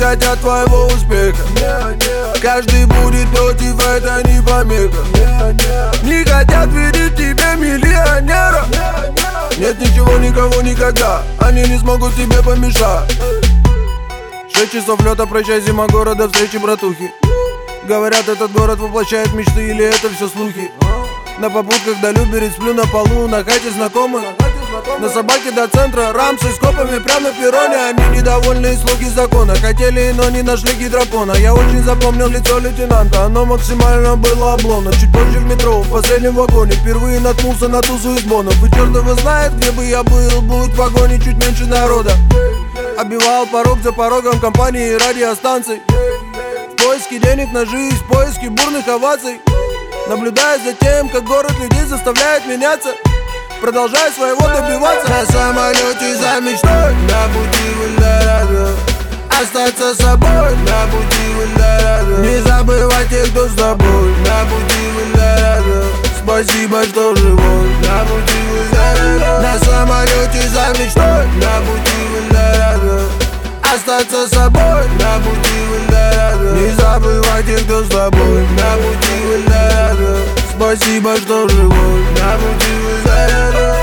хотят твоего успеха. Каждый будет против, это не помеха. Не хотят видеть тебя миллионера. Нет ничего, никого, никогда. Они не смогут тебе помешать. 6 часов лета, прощай, зима города, встречи братухи. Говорят, этот город воплощает мечты, или это все слухи? На попутках до Люберец, сплю на полу, на хате знакомых. На собаке до центра, рамсы с копами прямо на перроне. Они недовольные слуги закона, хотели, но не нашли гидропона. Я очень запомнил лицо лейтенанта, оно максимально было обломно. Чуть позже в метро, в последнем вагоне, впервые наткнулся на тузу из бонов. И черт его знает, где бы я был, будет в погоне чуть меньше народа. Обивал порог за порогом компании и радиостанций. В поиске денег на жизнь, в поиске бурных оваций. Наблюдая за тем, как город людей заставляет меняться, продолжай своего добиваться. На самолете за мечтой, на пути в Эльдорадо. Остаться собой, на пути в Эльдорадо. Не забывай тех, кто с тобой, на пути в Эльдорадо. Спасибо, что живой, на пути в Эльдорадо. На самолете за мечтой, на пути в Эльдорадо. Остаться собой, на пути в Эльдорадо. Не забывай тех, кто с тобой, на пути в Эльдорадо. Спасибо, что живой, на пути в Эльдорадо.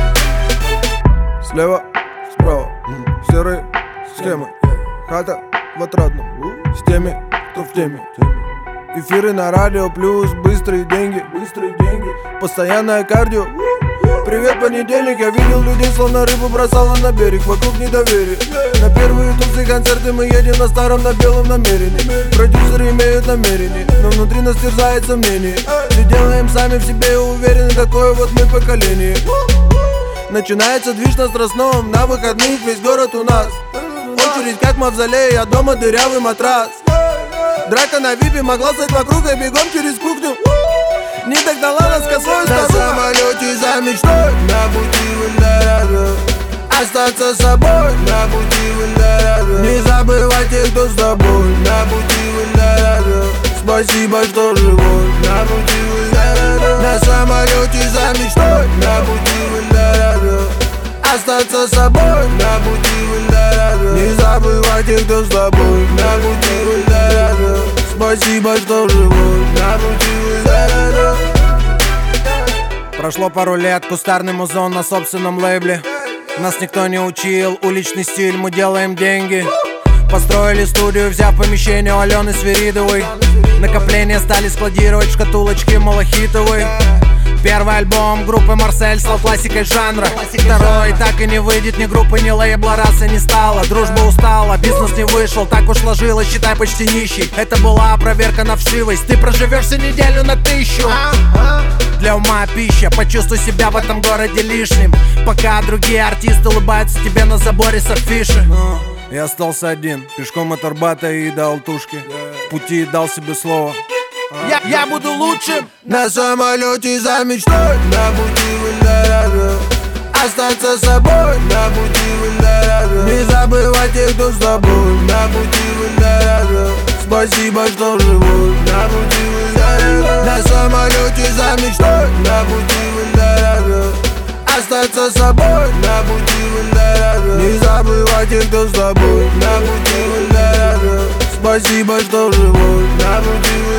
Слева, справа, серые схемы. Хата в отрадном, с теми, кто в теме. Эфиры на радио плюс быстрые деньги. Постоянное кардио. Привет, понедельник, я видел людей, словно рыбу бросала на берег. Вокруг недоверие. На первые тусые концерты мы едем на старом, на белом намерении. Продюсеры имеют намерение, но внутри нас терзает сомнение. Все делаем сами в себе, уверены, такое вот мы поколение. Начинается движ на Страстном, на выходных весь город у нас. Очередь как мавзолей, а дома дырявый матрас. Драка на випе могла стать вокруг, и бегом через кухню. Не догнала нас косой старуха. На самолете за мечтой, на пути в Эльдорадо. Остаться собой, на пути в Эльдорадо. Не забывай тех, кто с тобой, на пути в Эльдорадо. Спасибо, что живой, на пути в Эльдорадо. На самолете за мечтой, на пути в Эльдорадо. Остаться собой, на пути в Эльдорадо. Не забывай тех, кто с тобой, на пути в Эльдорадо. Спасибо, что живой, на пути в Эльдорадо. Прошло пару лет, кустарный музон на собственном лейбле. Нас никто не учил, уличный стиль, мы делаем деньги. Построили студию, взяв помещение у Алены Свиридовой. Накопления стали складировать в шкатулочке малахитовой. Первый альбом группы Марсель стал классикой жанра. Второй так и не выйдет, ни группы, ни лейбла, раса не стала. Дружба устала, бизнес не вышел, так уж сложилось, считай почти нищий. Это была проверка на вшивость, ты проживешься неделю на 1000. Для ума пища, почувствуй себя в этом городе лишним. Пока другие артисты улыбаются тебе на заборе с афиши. Я остался один, пешком от Арбата и до Алтушки. В пути дал себе слово, я буду лучшим. На самолете за мечтой, на пути в Эльдорадо. Остаться собой, на пути в Эльдорадо. Не забывай тех, кто с тобой, на пути в Эльдорадо. Спасибо, что живой, на пути в Эльдорадо. На самолете за мечтой, на пути в Эльдорадо. Остаться собой, на пути в Эльдорадо. Не забывай тех, кто с тобой, на пути в Эльдорадо. Спасибо, что живой, на пути в Эльдорадо.